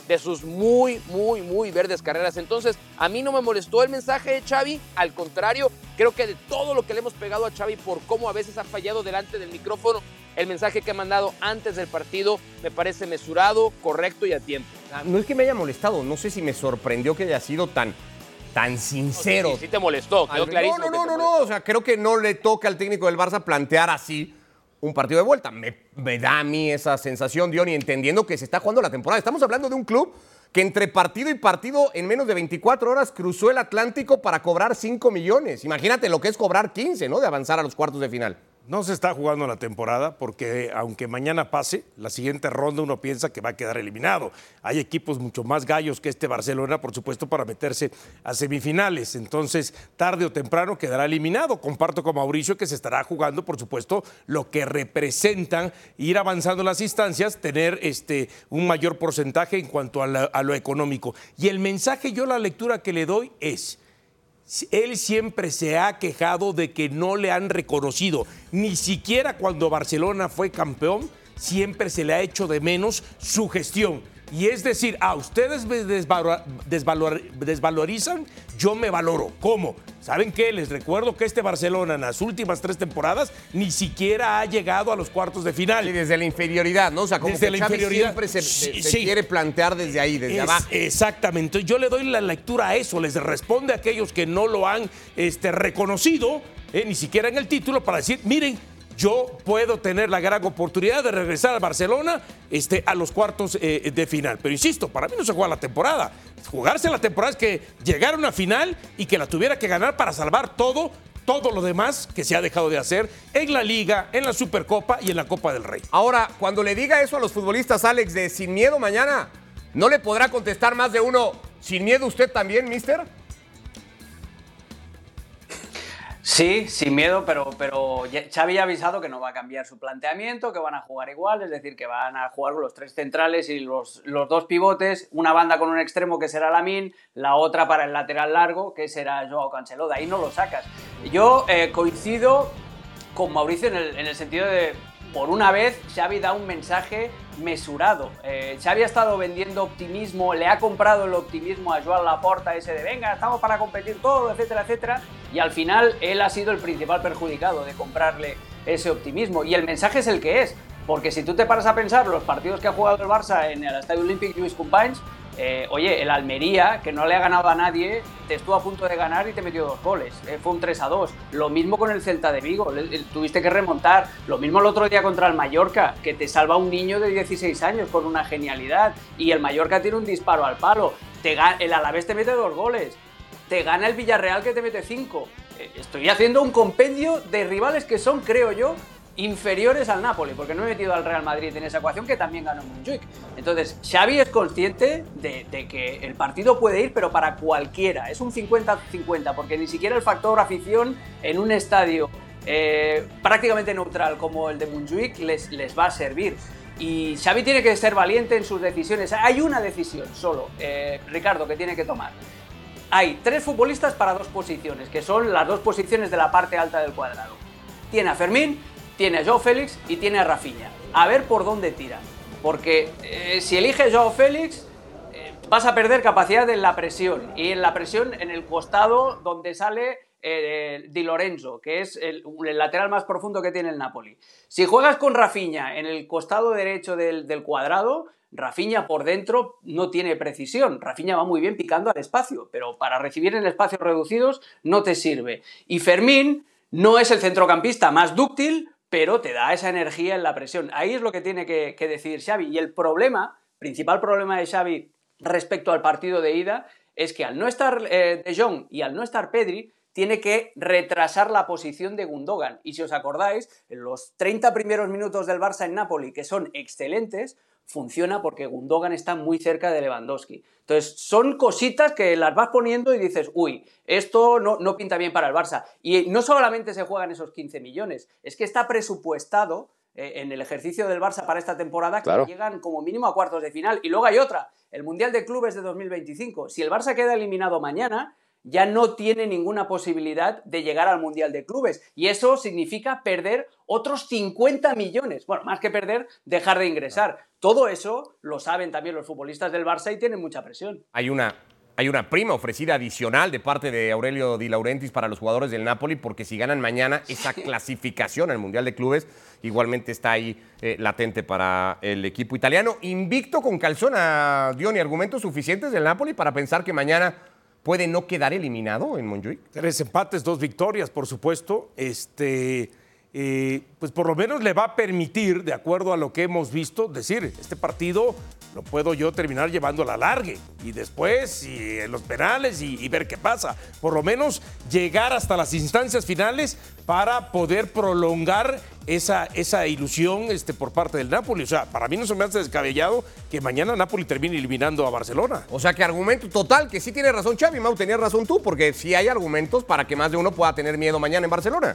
de sus muy, muy, muy verdes carreras. Entonces, a mí no me molestó el mensaje de Xavi, al contrario, creo que de todo lo que le hemos pegado a Xavi por cómo a veces ha fallado delante del micrófono, el mensaje que ha mandado antes del partido me parece mesurado, correcto y a tiempo. No es que me haya molestado, no sé si me sorprendió que haya sido tan, tan sincero. Sí, sí, sí te molestó, quedó clarísimo. No, no, que no, te no, no, o sea, creo que no le toca al técnico del Barça plantear así un partido de vuelta. Me, me da a mí esa sensación, Diony, entendiendo que se está jugando la temporada. Estamos hablando de un club que entre partido y partido en menos de veinticuatro horas cruzó el Atlántico para cobrar cinco millones. Imagínate lo que es cobrar quince, ¿no? De avanzar a los cuartos de final. No se está jugando la temporada porque aunque mañana pase, la siguiente ronda uno piensa que va a quedar eliminado. Hay equipos mucho más gallos que este Barcelona, por supuesto, para meterse a semifinales. Entonces, tarde o temprano quedará eliminado. Comparto con Mauricio que se estará jugando, por supuesto, lo que representan ir avanzando las instancias, tener este, un mayor porcentaje en cuanto a, la, a lo económico. Y el mensaje, yo la lectura que le doy es: él siempre se ha quejado de que no le han reconocido, ni siquiera cuando Barcelona fue campeón, siempre se le ha hecho de menos su gestión. Y es decir, a ustedes me desvalor, desvalor, desvalorizan, yo me valoro. ¿Cómo? ¿Saben qué? Les recuerdo que este Barcelona en las últimas tres temporadas ni siquiera ha llegado a los cuartos de final. Y desde la inferioridad, ¿no? O sea, como desde que la Xavi inferioridad siempre se, sí, se, se sí. quiere plantear desde ahí, desde es, abajo. Exactamente. Yo le doy la lectura a eso. Les responde a aquellos que no lo han este, reconocido, eh, ni siquiera en el título, para decir, miren, yo puedo tener la gran oportunidad de regresar al Barcelona este, a los cuartos eh, de final. Pero insisto, para mí no se juega la temporada. Jugarse la temporada es que llegara a una final y que la tuviera que ganar para salvar todo, todo lo demás que se ha dejado de hacer en la Liga, en la Supercopa y en la Copa del Rey. Ahora, cuando le diga eso a los futbolistas, Alex, de sin miedo mañana, ¿no le podrá contestar más de uno, sin miedo usted también, mister? Sí, sin miedo, pero, pero Xavi ha avisado que no va a cambiar su planteamiento, que van a jugar igual, es decir, que van a jugar los tres centrales y los, los dos pivotes, una banda con un extremo que será Lamine, la otra para el lateral largo que será Joao Cancelo, de ahí no lo sacas. Yo eh, coincido con Mauricio en el, en el sentido de, por una vez, Xavi da un mensaje mesurado. Eh, Xavi ha estado vendiendo optimismo, le ha comprado el optimismo a Joan Laporta, ese de venga, estamos para competir todo, etcétera, etcétera, y al final él ha sido el principal perjudicado de comprarle ese optimismo. Y el mensaje es el que es, porque si tú te paras a pensar los partidos que ha jugado el Barça en el Estadio Olímpic Lluís Companys, eh, oye, el Almería, que no le ha ganado a nadie, te estuvo a punto de ganar y te metió dos goles, eh, fue un tres a dos. Lo mismo con el Celta de Vigo, le, le, tuviste que remontar. Lo mismo el otro día contra el Mallorca, que te salva un niño de dieciséis años con una genialidad, y el Mallorca tiene un disparo al palo, te el Alavés te mete dos goles, te gana el Villarreal que te mete cinco. Eh, estoy haciendo un compendio de rivales que son, creo yo, inferiores al Napoli, porque no he metido al Real Madrid en esa ecuación, que también ganó Montjuic. Entonces, Xavi es consciente de, de que el partido puede ir, pero para cualquiera. Es un cincuenta cincuenta, porque ni siquiera el factor afición en un estadio eh, prácticamente neutral como el de Montjuic les, les va a servir. Y Xavi tiene que ser valiente en sus decisiones. Hay una decisión solo, eh, Ricardo, que tiene que tomar. Hay tres futbolistas para dos posiciones, que son las dos posiciones de la parte alta del cuadrado. Tiene a Fermín, tiene a Joao Félix y tiene a Rafinha. A ver por dónde tira. Porque eh, si elige Joao Félix, eh, vas a perder capacidad en la presión. Y en la presión en el costado donde sale eh, Di Lorenzo, que es el, el lateral más profundo que tiene el Napoli. Si juegas con Rafinha en el costado derecho del, del cuadrado, Rafinha por dentro no tiene precisión. Rafinha va muy bien picando al espacio, pero para recibir en espacios reducidos no te sirve. Y Fermín no es el centrocampista más dúctil, pero te da esa energía en la presión. Ahí es lo que tiene que, que decidir Xavi. Y el problema, principal problema de Xavi respecto al partido de ida, es que al no estar eh, De Jong y al no estar Pedri, tiene que retrasar la posición de Gundogan. Y si os acordáis, en los treinta primeros minutos del Barça en Napoli, que son excelentes, funciona porque Gundogan está muy cerca de Lewandowski. Entonces, son cositas que las vas poniendo y dices, uy, esto no, no pinta bien para el Barça. Y no solamente se juegan esos quince millones, es que está presupuestado eh, en el ejercicio del Barça para esta temporada, claro, que llegan como mínimo a cuartos de final. Y luego hay otra, el Mundial de Clubes de dos mil veinticinco. Si el Barça queda eliminado mañana, ya no tiene ninguna posibilidad de llegar al Mundial de Clubes. Y eso significa perder otros cincuenta millones. Bueno, más que perder, dejar de ingresar. Todo eso lo saben también los futbolistas del Barça y tienen mucha presión. Hay una, hay una prima ofrecida adicional de parte de Aurelio Di Laurentiis para los jugadores del Napoli, porque si ganan mañana esa clasificación al Mundial de Clubes, igualmente está ahí eh, latente para el equipo italiano. Invicto con Calzona, Diony, argumentos suficientes del Napoli para pensar que mañana puede no quedar eliminado en Montjuic. Tres empates, dos victorias, por supuesto. Este, eh, pues por lo menos le va a permitir, de acuerdo a lo que hemos visto, decir, este partido lo puedo yo terminar llevando a la largue. Y después, y en los penales, y, y ver qué pasa. Por lo menos llegar hasta las instancias finales para poder prolongar esa, esa ilusión este, por parte del Napoli. O sea, para mí no se me hace descabellado que mañana Napoli termine eliminando a Barcelona. O sea, que argumento total, que sí tiene razón Xavi, Mau, tenías razón tú, porque sí hay argumentos para que más de uno pueda tener miedo mañana en Barcelona.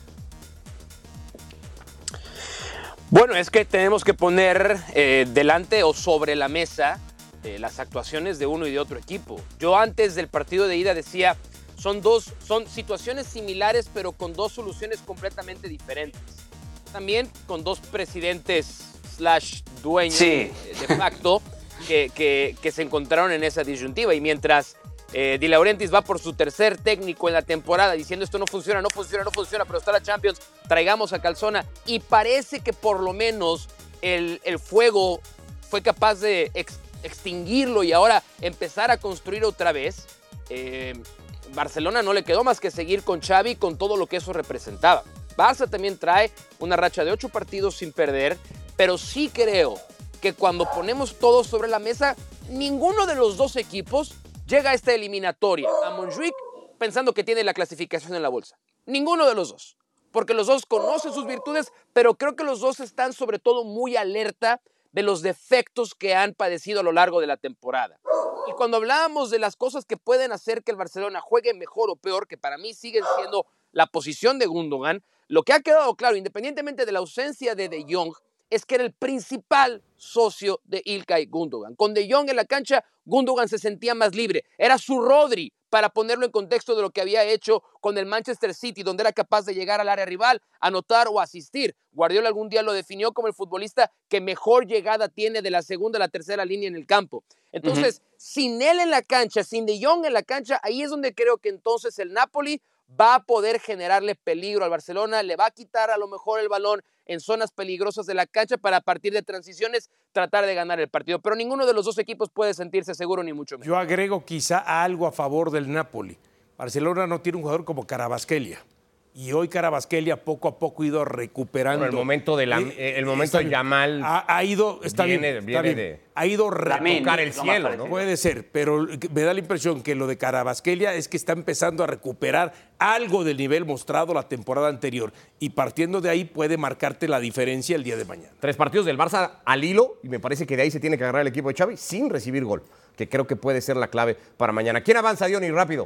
Bueno, es que tenemos que poner eh, delante o sobre la mesa eh, las actuaciones de uno y de otro equipo. Yo antes del partido de ida decía, son dos, son situaciones similares, pero con dos soluciones completamente diferentes. También con dos presidentes slash dueños sí. de facto que, que, que se encontraron en esa disyuntiva. Y mientras eh, Di Laurentiis va por su tercer técnico en la temporada diciendo esto no funciona, no funciona, no funciona, pero está la Champions, traigamos a Calzona, y parece que por lo menos el, el fuego fue capaz de ex, extinguirlo y ahora empezar a construir otra vez. Eh, Barcelona no le quedó más que seguir con Xavi con todo lo que eso representaba. Barça también trae una racha de ocho partidos sin perder, pero sí creo que cuando ponemos todo sobre la mesa, ninguno de los dos equipos llega a esta eliminatoria a Montjuic pensando que tiene la clasificación en la bolsa. Ninguno de los dos, porque los dos conocen sus virtudes, pero creo que los dos están sobre todo muy alerta de los defectos que han padecido a lo largo de la temporada. Y cuando hablábamos de las cosas que pueden hacer que el Barcelona juegue mejor o peor, que para mí siguen siendo la posición de Gundogan, lo que ha quedado claro, independientemente de la ausencia de De Jong, es que era el principal socio de Ilkay Gundogan. Con De Jong en la cancha, Gundogan se sentía más libre. Era su Rodri, para ponerlo en contexto de lo que había hecho con el Manchester City, donde era capaz de llegar al área rival, anotar o asistir. Guardiola algún día lo definió como el futbolista que mejor llegada tiene de la segunda a la tercera línea en el campo. Entonces, uh-huh. sin él en la cancha, sin De Jong en la cancha, ahí es donde creo que entonces el Napoli va a poder generarle peligro al Barcelona, le va a quitar a lo mejor el balón en zonas peligrosas de la cancha para a partir de transiciones tratar de ganar el partido. Pero ninguno de los dos equipos puede sentirse seguro ni mucho menos. Yo agrego quizá algo a favor del Napoli. Barcelona no tiene un jugador como Kvaratskhelia. Y hoy Kvaratskhelia poco a poco ha ido recuperando. Bueno, el momento de la, eh, el momento de Yamal ha, ha ido está viene, bien, viene está bien. de ha ido retocar el cielo, ¿no? Puede ser, pero me da la impresión que lo de Kvaratskhelia es que está empezando a recuperar algo del nivel mostrado la temporada anterior y partiendo de ahí puede marcarte la diferencia el día de mañana. Tres partidos del Barça al hilo y me parece que de ahí se tiene que agarrar el equipo de Xavi sin recibir gol, que creo que puede ser la clave para mañana. ¿Quién avanza, Diony? Rápido.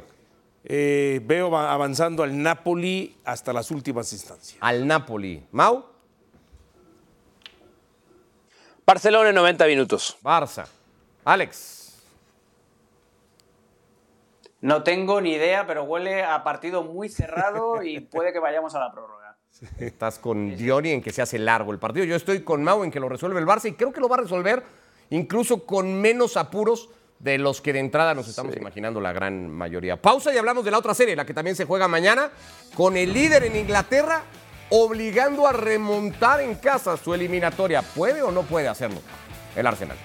Eh, veo avanzando al Napoli hasta las últimas instancias. Al Napoli. ¿Mau? Barcelona en noventa minutos. Barça. Alex. No tengo ni idea, pero huele a partido muy cerrado y puede que vayamos a la prórroga. Estás con Diony en que se hace largo el partido. Yo estoy con Mau en que lo resuelve el Barça y creo que lo va a resolver incluso con menos apuros de los que de entrada nos estamos sí. imaginando la gran mayoría. Pausa y hablamos de la otra serie, la que también se juega mañana, con el líder en Inglaterra obligando a remontar en casa su eliminatoria. ¿Puede o no puede hacerlo el Arsenal?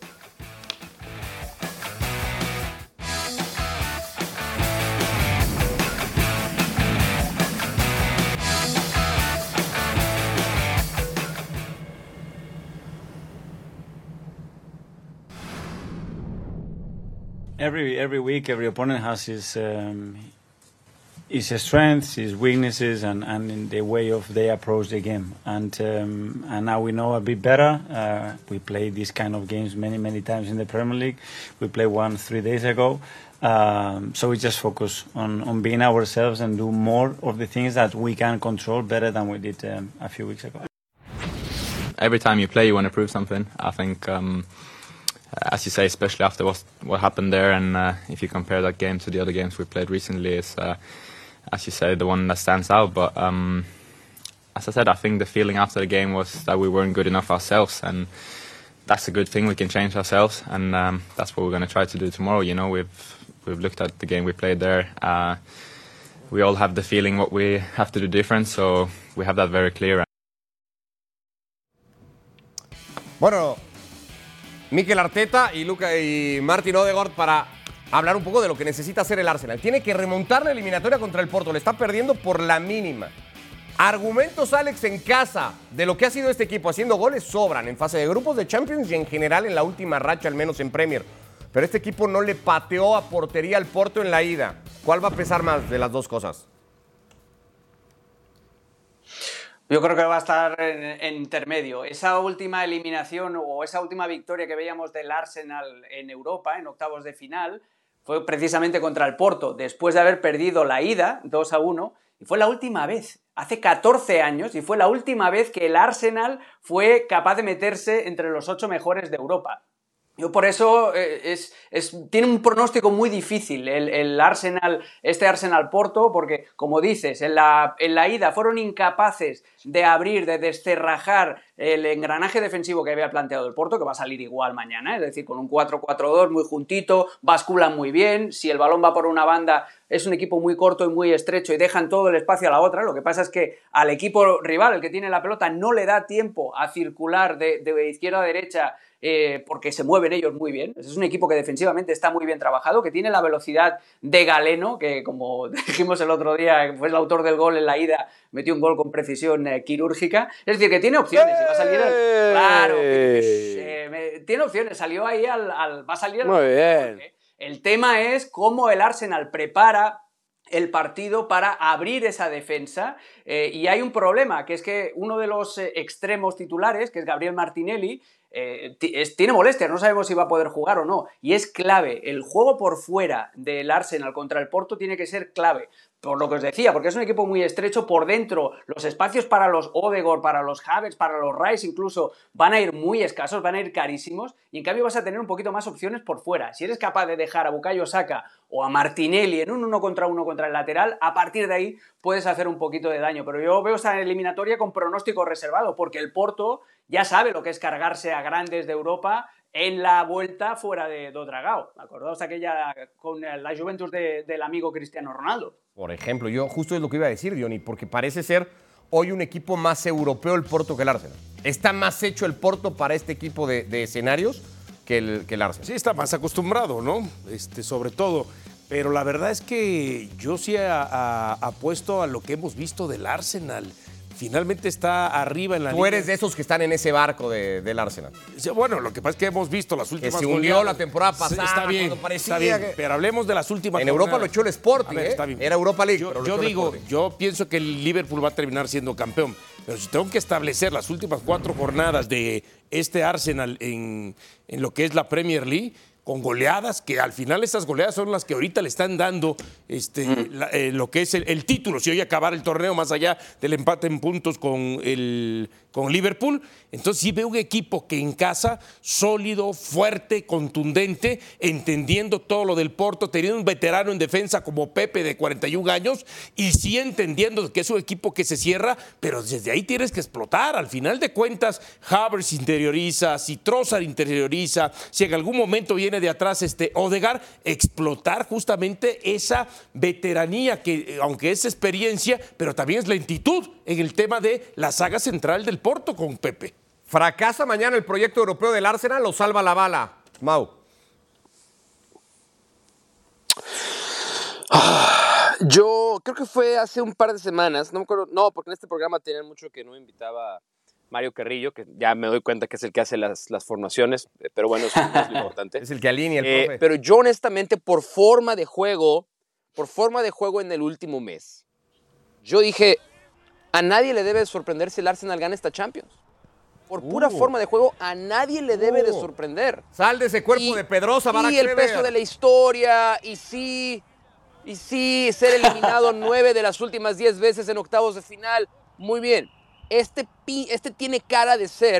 Every every week, every opponent has his um, his strengths, his weaknesses, and, and in the way of they approach the game. And um, and now we know a bit better. Uh, we played these kind of games many many times in the Premier League. We played one three days ago. Um, so we just focus on, on being ourselves and do more of the things that we can control better than we did um, a few weeks ago. Every time you play, you want to prove something. I think. Um, as you say, especially after what, what happened there, and uh, if you compare that game to the other games we played recently, it's, uh, as you say, the one that stands out. But um, as I said, I think the feeling after the game was that we weren't good enough ourselves, and that's a good thing. We can change ourselves, and um, that's what we're going to try to do tomorrow. You know, we've we've looked at the game we played there. Uh, we all have the feeling what we have to do different, so we have that very clear. Bueno, Mikel Arteta y Luka y Martin Odegaard para hablar un poco de lo que necesita hacer el Arsenal. Tiene que remontar la eliminatoria contra el Porto. Le está perdiendo por la mínima. Argumentos, Alex, en casa de lo que ha sido este equipo haciendo goles sobran en fase de grupos de Champions y en general en la última racha, al menos en Premier. Pero este equipo no le pateó a portería al Porto en la ida. ¿Cuál va a pesar más de las dos cosas? Yo creo que va a estar en, en intermedio. Esa última eliminación o esa última victoria que veíamos del Arsenal en Europa, en octavos de final, fue precisamente contra el Porto, después de haber perdido la ida dos a uno, y fue la última vez, hace catorce años, y fue la última vez que el Arsenal fue capaz de meterse entre los ocho mejores de Europa. Yo por eso eh, es, es, tiene un pronóstico muy difícil el, el Arsenal, este Arsenal-Porto, porque, como dices, en la, en la ida fueron incapaces de abrir, de descerrajar el engranaje defensivo que había planteado el Porto, que va a salir igual mañana, es decir, con un cuatro cuatro dos muy juntito, basculan muy bien, si el balón va por una banda es un equipo muy corto y muy estrecho y dejan todo el espacio a la otra. Lo que pasa es que al equipo rival, el que tiene la pelota, no le da tiempo a circular de, de izquierda a derecha, Eh, porque se mueven ellos muy bien. Es un equipo que defensivamente está muy bien trabajado, que tiene la velocidad de Galeno, que como dijimos el otro día, fue el autor del gol en la ida, metió un gol con precisión eh, quirúrgica. Es decir, que tiene opciones. Y va a salir al, claro, eh, me, tiene opciones. Salió ahí al, al va a salir al, muy bien. El tema es cómo el Arsenal prepara el partido para abrir esa defensa, eh, y hay un problema, que es que uno de los eh, extremos titulares, que es Gabriel Martinelli, eh, es, tiene molestias, no sabemos si va a poder jugar o no, y es clave. El juego por fuera del Arsenal contra el Porto tiene que ser clave, por lo que os decía, porque es un equipo muy estrecho por dentro. Los espacios para los Odegaard, para los Havertz, para los Rice incluso van a ir muy escasos, van a ir carísimos, y en cambio vas a tener un poquito más opciones por fuera. Si eres capaz de dejar a Bukayo Saka o a Martinelli en un uno contra uno contra el lateral, a partir de ahí puedes hacer un poquito de daño. Pero yo veo esta eliminatoria con pronóstico reservado, porque el Porto ya sabe lo que es cargarse a grandes de Europa en la vuelta fuera de do Dragao. Acordaos aquella con la Juventus de, del amigo Cristiano Ronaldo. Por ejemplo, yo justo es lo que iba a decir, Johnny, porque parece ser hoy un equipo más europeo el Porto que el Arsenal. Está más hecho el Porto para este tipo de, de escenarios que el, que el Arsenal. Sí, está más acostumbrado, ¿no? Este, sobre todo. Pero la verdad es que yo sí a, a, apuesto a lo que hemos visto del Arsenal. Finalmente está arriba en la Tú liga. eres de esos que están en ese barco de, del Arsenal. Bueno, lo que pasa es que hemos visto las últimas que se hundió goleadas. la temporada pasada. Sí, está bien, cuando parecía está bien, que... pero hablemos de las últimas En Europa jornadas. lo echó el Sporting, ver, ¿eh? está bien. Era Europa League, Yo, pero lo yo echó el digo, Sporting. yo pienso que el Liverpool va a terminar siendo campeón, pero si tengo que establecer las últimas cuatro jornadas de este Arsenal en, en lo que es la Premier League, con goleadas, que al final esas goleadas son las que ahorita le están dando este, mm. la, eh, lo que es el, el título, si hoy acabar el torneo más allá del empate en puntos con, el, con Liverpool. Entonces sí veo un equipo que en casa, sólido, fuerte, contundente, entendiendo todo lo del Porto, teniendo un veterano en defensa como Pepe de cuarenta y un años, y sí entendiendo que es un equipo que se cierra, pero desde ahí tienes que explotar. Al final de cuentas, Havertz interioriza, si Trossard interioriza, si en algún momento viene de atrás este Odegaard, explotar justamente esa veteranía que, aunque es experiencia, pero también es lentitud en el tema de la saga central del Porto con Pepe. ¿Fracasa mañana el proyecto europeo del Arsenal o salva la bala, Mau? Yo creo que fue hace un par de semanas, no me acuerdo, no, porque en este programa tenían mucho que no invitaba Mario Carrillo, que ya me doy cuenta que es el que hace las, las formaciones, pero bueno, eso no es lo importante. Es el que alinea el eh, profe. Pero yo honestamente, por forma de juego, por forma de juego en el último mes, yo dije, a nadie le debe sorprender si el Arsenal gana esta Champions. Por pura Uh. forma de juego, a nadie le debe Uh. de sorprender. Sal de ese cuerpo Y- de Pedrosa, Barack Y el Weber. peso de la historia, y sí, y sí, ser eliminado nueve de las últimas diez veces en octavos de final, muy bien. Este, pi- este tiene cara de ser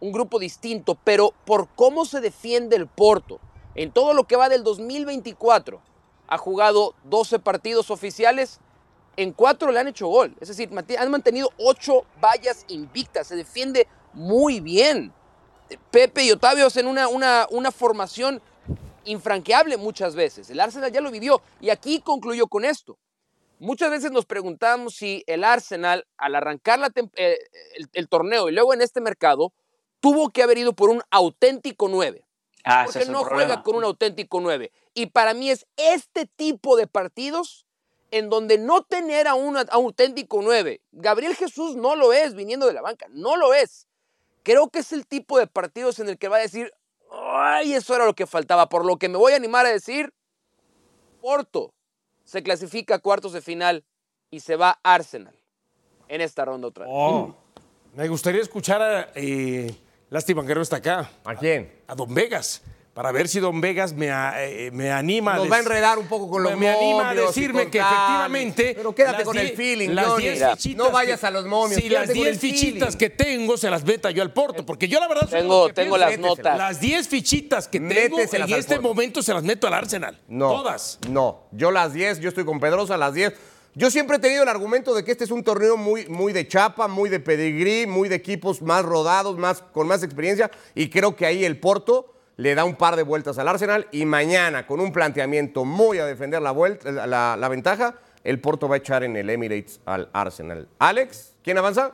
un grupo distinto, pero por cómo se defiende el Porto, en todo lo que va del dos mil veinticuatro, ha jugado doce partidos oficiales, en cuatro le han hecho gol. Es decir, han mantenido ocho vallas invictas, se defiende muy bien. Pepe y Otavio hacen una, una, una formación infranqueable muchas veces. El Arsenal ya lo vivió y aquí concluyó con esto. Muchas veces nos preguntamos si el Arsenal, al arrancar la eh, el, el torneo y luego en este mercado, tuvo que haber ido por un auténtico nueve. Ah, porque ese es no el problema. juega con un auténtico nueve. Y para mí es este tipo de partidos en donde no tener a un auténtico nueve. Gabriel Jesús no lo es viniendo de la banca, no lo es. Creo que es el tipo de partidos en el que va a decir, ay, eso era lo que faltaba. Por lo que me voy a animar a decir, Porto se clasifica a cuartos de final y se va a Arsenal en esta ronda otra vez. Oh, me gustaría escuchar a... Eh, lástima que no está acá. ¿A quién? A Don Vegas. Para ver si Don Vegas me, eh, me anima Nos a va a enredar un poco con los me anima a momios y decirme con que tal. efectivamente... Pero quédate las con die- el feeling, las Johnny. diez Mira, fichitas no vayas que- a los momios, Si quédate las con diez el fichitas feeling. que tengo se las meta yo al Porto, porque yo la verdad... soy Tengo, lo que tengo pienso. las notas. Las diez fichitas que tengo Méteselas en al este Porto. momento se las meto al Arsenal. No. Todas. No. Yo las diez, yo estoy con Pedrosa, las diez. Yo siempre he tenido el argumento de que este es un torneo muy, muy de chapa, muy de pedigrí, muy de equipos más rodados, más, con más experiencia. Y creo que ahí el Porto le da un par de vueltas al Arsenal. Y mañana, con un planteamiento muy a defender la, vuelta, la, la ventaja, el Porto va a echar en el Emirates al Arsenal. Alex, ¿quién avanza?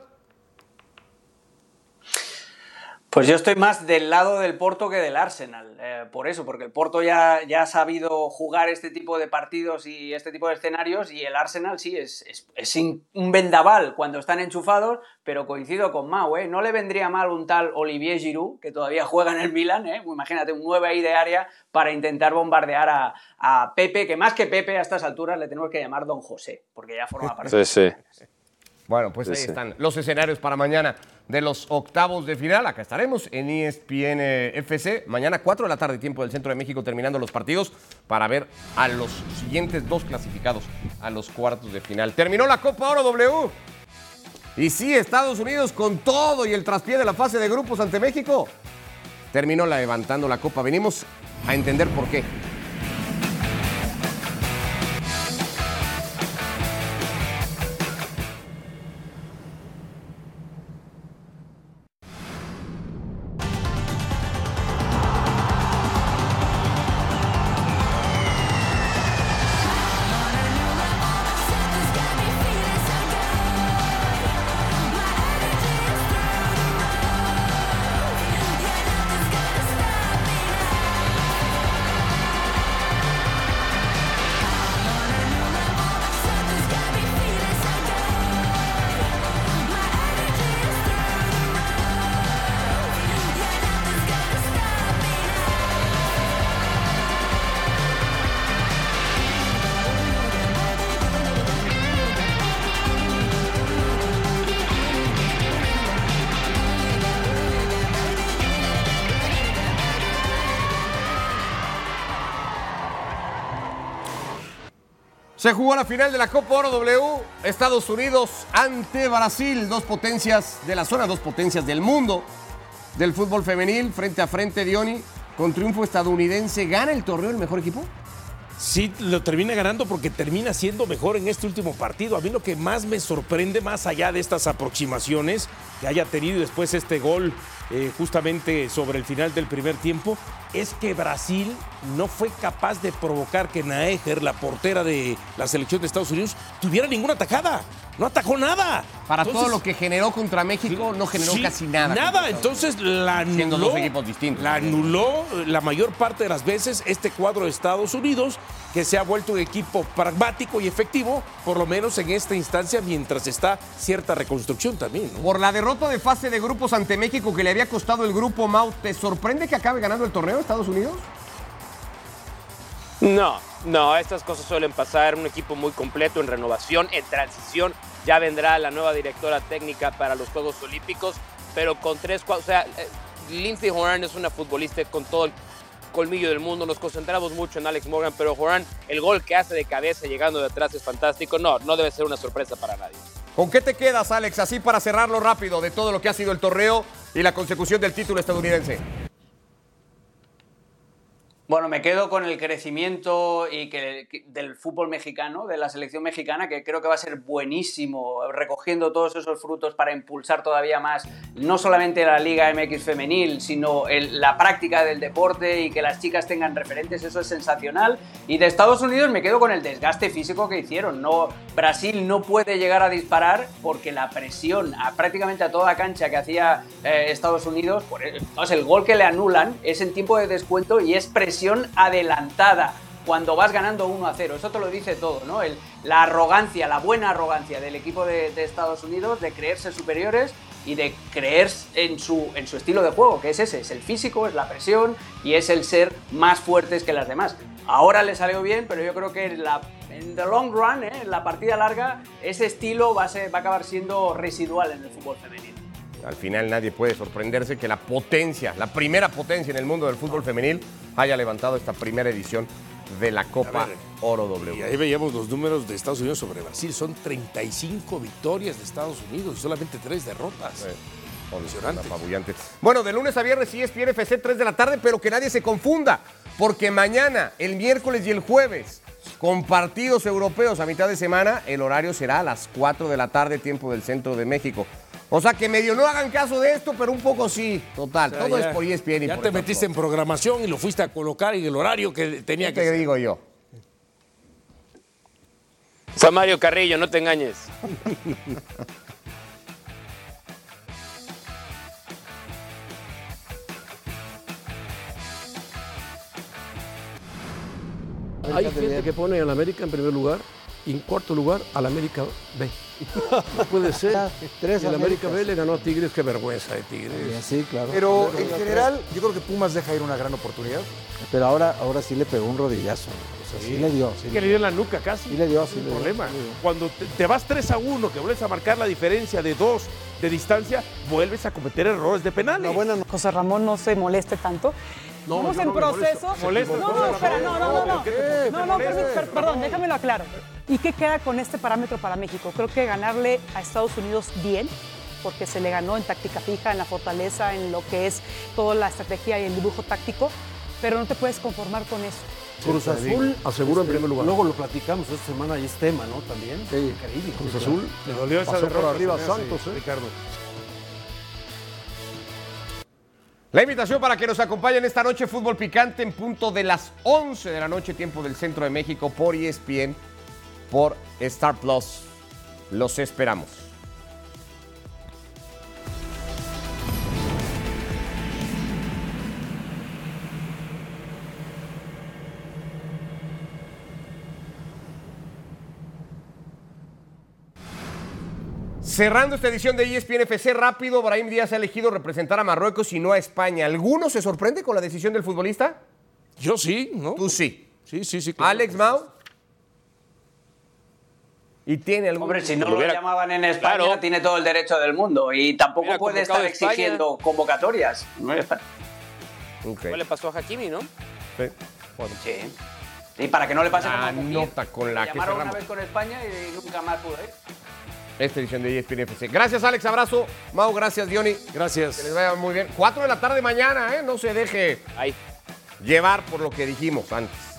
Pues yo estoy más del lado del Porto que del Arsenal, eh, por eso, porque el Porto ya, ya ha sabido jugar este tipo de partidos y este tipo de escenarios, y el Arsenal sí es, es, es un vendaval cuando están enchufados, pero coincido con Mau, ¿eh? No le vendría mal un tal Olivier Giroud, que todavía juega en el Milan, ¿eh? Imagínate, un nueve ahí de área para intentar bombardear a, a Pepe, que más que Pepe a estas alturas le tenemos que llamar Don José, porque ya forma parte. Sí, sí. Bueno, pues Sí, ahí sí. están los escenarios para mañana de los octavos de final. Acá estaremos en E S P N F C. Mañana cuatro de la tarde, tiempo del Centro de México, terminando los partidos para ver a los siguientes dos clasificados a los cuartos de final. Terminó la Copa Oro W. Y sí, Estados Unidos con todo y el traspié de la fase de grupos ante México. Terminó la, levantando la copa. Venimos a entender por qué. Se jugó la final de la Copa Oro W, Estados Unidos ante Brasil, dos potencias de la zona, dos potencias del mundo del fútbol femenil, frente a frente, Diony, con triunfo estadounidense. ¿Gana el torneo el mejor equipo? Sí, lo termina ganando porque termina siendo mejor en este último partido. A mí lo que más me sorprende, más allá de estas aproximaciones que haya tenido después este gol eh, justamente sobre el final del primer tiempo, es que Brasil no fue capaz de provocar que Naeger, la portera de la selección de Estados Unidos, tuviera ninguna atajada. No atajó nada. Para Entonces, todo lo que generó contra México, no generó sí, casi nada. contra Nada, Estados entonces la anuló. Siendo dos equipos distintos. La anuló la mayor parte de las veces este cuadro de Estados Unidos, que se ha vuelto un equipo pragmático y efectivo, por lo menos en esta instancia, mientras está cierta reconstrucción también, ¿no? Por la derrota de fase de grupos ante México que le había costado el grupo, Mau, ¿te sorprende que acabe ganando el torneo Estados Unidos? No, no, estas cosas suelen pasar. Un equipo muy completo, en renovación, en transición. Ya vendrá la nueva directora técnica para los Juegos Olímpicos, pero con tres, cuatro, o sea, eh, Lindsey Horan es una futbolista con todo el colmillo del mundo. Nos concentramos mucho en Alex Morgan, pero Horan, el gol que hace de cabeza llegando de atrás es fantástico. No, no debe ser una sorpresa para nadie. ¿Con qué te quedas, Alex? Así para cerrarlo rápido de todo lo que ha sido el torneo y la consecución del título estadounidense? Bueno, me quedo con el crecimiento y que, que, del fútbol mexicano, de la selección mexicana, que creo que va a ser buenísimo, recogiendo todos esos frutos para impulsar todavía más, no solamente la Liga M X femenil, sino el, la práctica del deporte y que las chicas tengan referentes, eso es sensacional. Y de Estados Unidos me quedo con el desgaste físico que hicieron. No, Brasil no puede llegar a disparar porque la presión a prácticamente a toda cancha que hacía eh, Estados Unidos, por el, el gol que le anulan es en tiempo de descuento y es presión adelantada cuando vas ganando uno a cero. Eso te lo dice todo, ¿no? El, la arrogancia, la buena arrogancia del equipo de, de Estados Unidos de creerse superiores y de creer en su, en su estilo de juego, que es ese, es el físico, es la presión y es el ser más fuertes que las demás. Ahora le salió bien, pero yo creo que en la en the long run, ¿eh? En la partida larga, ese estilo va a, ser, va a acabar siendo residual en el fútbol femenino. Al final nadie puede sorprenderse que la potencia, la primera potencia en el mundo del fútbol femenil haya levantado esta primera edición de la Copa ver, Oro W. Y ahí veíamos los números de Estados Unidos sobre Brasil. Son treinta y cinco victorias de Estados Unidos y solamente tres derrotas. Sí. Apabullante. Bueno, de lunes a viernes E S P N F C, tres de la tarde, pero que nadie se confunda, porque mañana, el miércoles y el jueves, con partidos europeos a mitad de semana, el horario será a las cuatro de la tarde, tiempo del centro de México. O sea, que medio no hagan caso de esto, pero un poco sí. Total, o sea, todo ya, es por E S P N. Y ya por te metiste en programación y lo fuiste a colocar en el horario que tenía que ser. ¿Qué te digo yo? Fue Mario Carrillo, no te engañes. Hay gente que pone al América en primer lugar y en cuarto lugar al América B. No puede ser. Tres y el América B le ganó a Tigres, qué vergüenza de Tigres. Sí, claro. Pero en general, yo creo que Pumas deja ir una gran oportunidad. Pero ahora, ahora sí le pegó un rodillazo. O sea, sí, sí le dio. Sí que le dio en la nuca casi. Sí le dio, sí el le dio. problema. Sí le dio. Cuando te, te vas tres a uno, que vuelves a marcar la diferencia de dos de distancia, vuelves a cometer errores de penales. No, bueno, no. José Ramón no se moleste tanto. No, Estamos no, en no proceso. Molesto. No, no, espera, no, no, no. No, te, no, no per, per, perdón, déjamelo aclaro. ¿Y qué queda con este parámetro para México? Creo que ganarle a Estados Unidos bien, porque se le ganó en táctica fija, en la fortaleza, en lo que es toda la estrategia y el dibujo táctico, pero no te puedes conformar con eso. Cruz Azul aseguró en primer lugar. Luego lo platicamos esta semana y es tema, ¿no? También. Sí. Increíble. Cruz Azul le dolió esa pasó derrota por arriba a hace, Santos, ¿eh? Ricardo. La invitación para que nos acompañen esta noche, Fútbol Picante, en punto de las once de la noche, tiempo del Centro de México, por E S P N, por Star Plus. Los esperamos. Cerrando esta edición de E S P N F C, rápido, Brahim Díaz ha elegido representar a Marruecos y no a España. ¿Alguno se sorprende con la decisión del futbolista? Yo sí, ¿no? Tú sí. Sí, sí, sí. Claro. Alex Mau. ¿Y tiene algún... Hombre, si no lo, lo llamaban en España, claro, tiene todo el derecho del mundo y tampoco Mira, puede estar exigiendo convocatorias. No está... okay. ¿Qué le pasó a Hakimi, no? Sí. Bueno. Sí. Y para que no le pase la como nota con la que llamaron cerramos. una vez con España y nunca más pudo ir. Esta edición de E S P N F C. Gracias, Alex. Abrazo. Mau, gracias, Diony. Gracias. Que les vaya muy bien. Cuatro de la tarde mañana, ¿eh? No se deje Ahí. llevar por lo que dijimos antes.